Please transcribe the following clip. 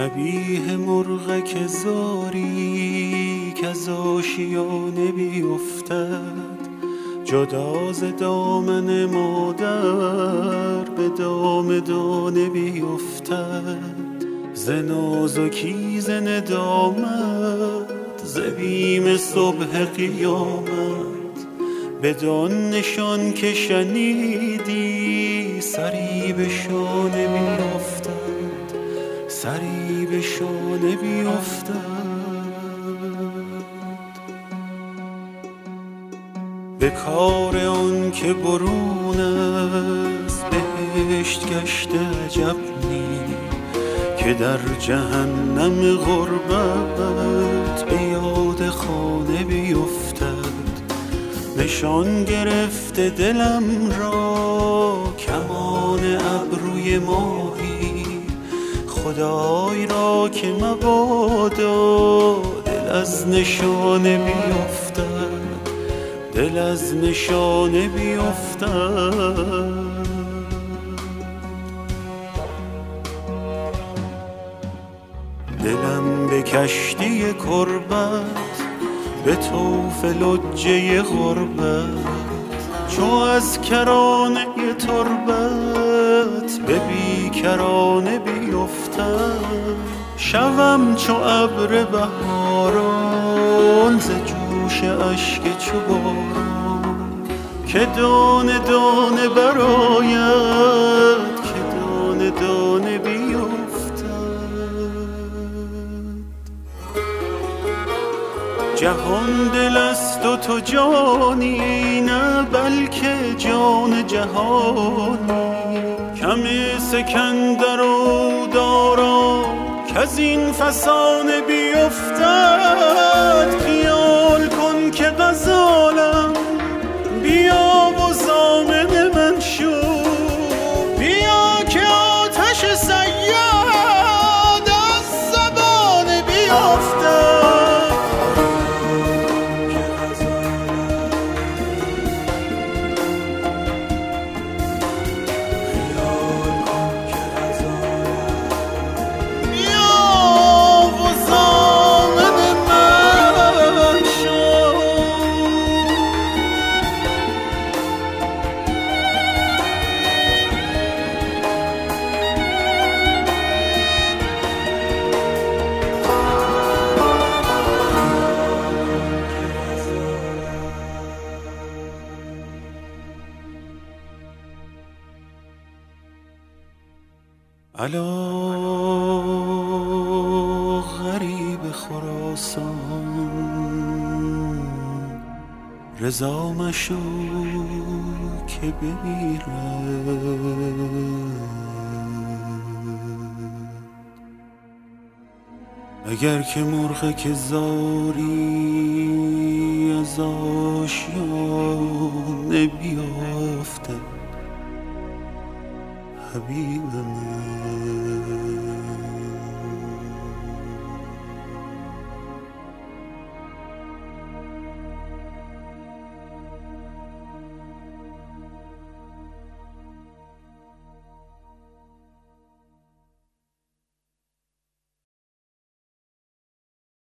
شبیه مرغک زاری که از آشیانه بیفتد، جدا ز دامن مادر به دام دانه بیفتد. ز نازکی ز ندامت ز بیم صبح قیامت، بدان نشان که شنیدی سری به شانه بیفتد، سری به شانه بیفتد. به کار آن که برون است بهشت گشته عجب نی، که در جهنم غربت به یاد خانه بیفتد. نشان گرفته دلم را کمان ابروی ماهی، خدای را که مبادا دل از نشانه بیفتد، دل از نشانه بیفتد. دلم به کشتی کربت به طوف لجه غربت، چو از کرانه تربت به بیکرانه بیفتد. شوم چو ابر بهاران ز جوش اشک چو باران، که دانه دانه برآید، که دانه دانه بیفتد. جهان دل است و تو جانی، نه بلکه جان جهانی. کم سکندر و دارا کز این فسانه بیفتد. خیال کن که غزالم بیا و ضامن من شو، بیا که آتش صیاد از زبان بیفتد. الا غریب خراسان، رضا مشو که بمیرد. اگر که مرغ که زاری از آشیانه بیافته، حبیب من